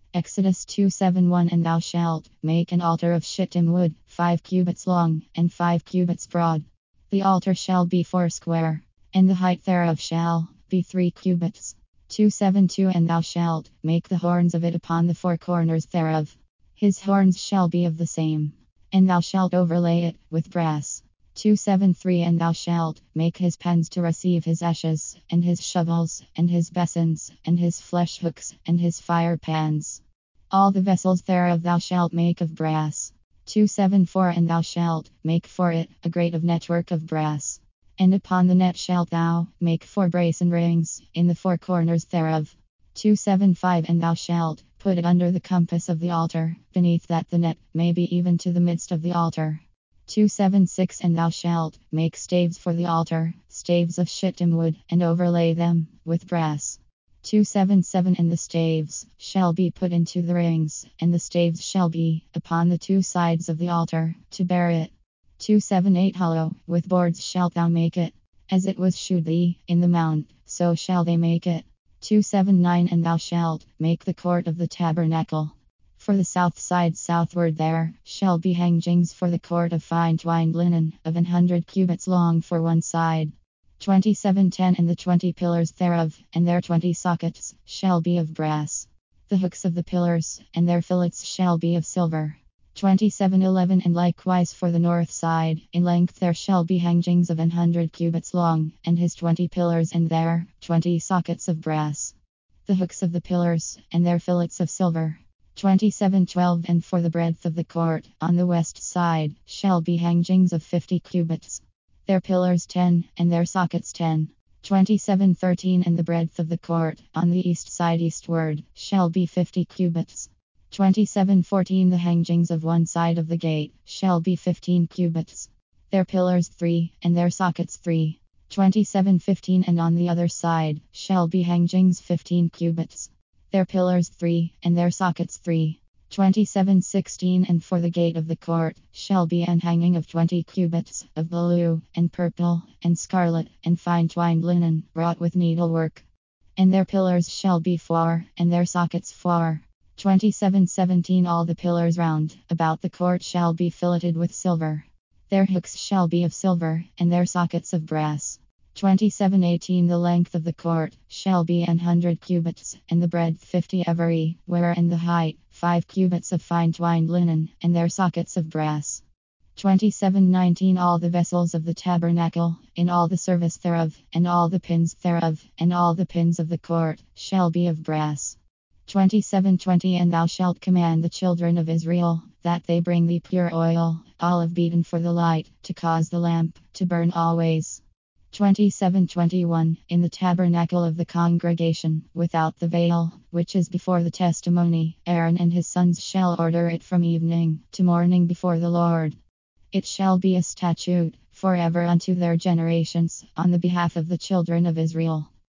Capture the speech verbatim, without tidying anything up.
Exodus two seven one And thou shalt make an altar of shittim wood, five cubits long, and five cubits broad. The altar shall be foursquare, and the height thereof shall be three cubits. two seven two And thou shalt make the horns of it upon the four corners thereof. His horns shall be of the same, and thou shalt overlay it with brass. two seven three And thou shalt make his pans to receive his ashes, and his shovels, and his basins, and his flesh hooks, and his fire pans. All the vessels thereof thou shalt make of brass. two seven four And thou shalt make for it a grate of network of brass. And upon the net shalt thou make four brazen rings in the four corners thereof. two seven five And thou shalt put it under the compass of the altar, beneath that the net may be even to the midst of the altar. two seven six And thou shalt make staves for the altar, staves of shittim wood, and overlay them with brass. two seven seven And the staves shall be put into the rings, and the staves shall be upon the two sides of the altar, to bear it. two seven eight Hollow with boards shalt thou make it, as it was shewed thee in the mount, so shall they make it. two seven nine And thou shalt make the court of the tabernacle. For the south side southward there shall be hangings for the court of fine twined linen, of an hundred cubits long for one side. twenty-seven ten And the twenty pillars thereof, and their twenty sockets, shall be of brass. The hooks of the pillars, and their fillets shall be of silver. twenty-seven eleven And likewise for the north side, in length there shall be hangings of an hundred cubits long, and his twenty pillars, and their twenty sockets of brass. The hooks of the pillars, and their fillets of silver. twenty-seven twelve And for the breadth of the court, on the west side, shall be hangings of fifty cubits. Their pillars ten, and their sockets ten. twenty-seven thirteen And the breadth of the court, on the east side eastward, shall be fifty cubits. twenty-seven fourteen The hangings of one side of the gate shall be fifteen cubits. Their pillars three, and their sockets three. twenty-seven fifteen And on the other side shall be hangings fifteen cubits. Their pillars three, and their sockets three. twenty-seven sixteen And for the gate of the court shall be an hanging of twenty cubits, of blue, and purple, and scarlet, and fine twined linen, wrought with needlework. And their pillars shall be four, and their sockets four. twenty-seven seventeen All the pillars round about the court shall be filleted with silver. Their hooks shall be of silver, and their sockets of brass. twenty-seven eighteen The length of the court shall be an hundred cubits, and the breadth fifty every where, and the height five cubits of fine twined linen, and their sockets of brass. twenty-seven nineteen All the vessels of the tabernacle, in all the service thereof, and all the pins thereof, and all the pins of the court, shall be of brass. twenty-seven twenty And thou shalt command the children of Israel, that they bring thee pure oil, olive beaten for the light, to cause the lamp to burn always. twenty-seven twenty-one In the tabernacle of the congregation, without the veil, which is before the testimony, Aaron and his sons shall order it from evening to morning before the Lord. It shall be a statute forever unto their generations, on the behalf of the children of Israel.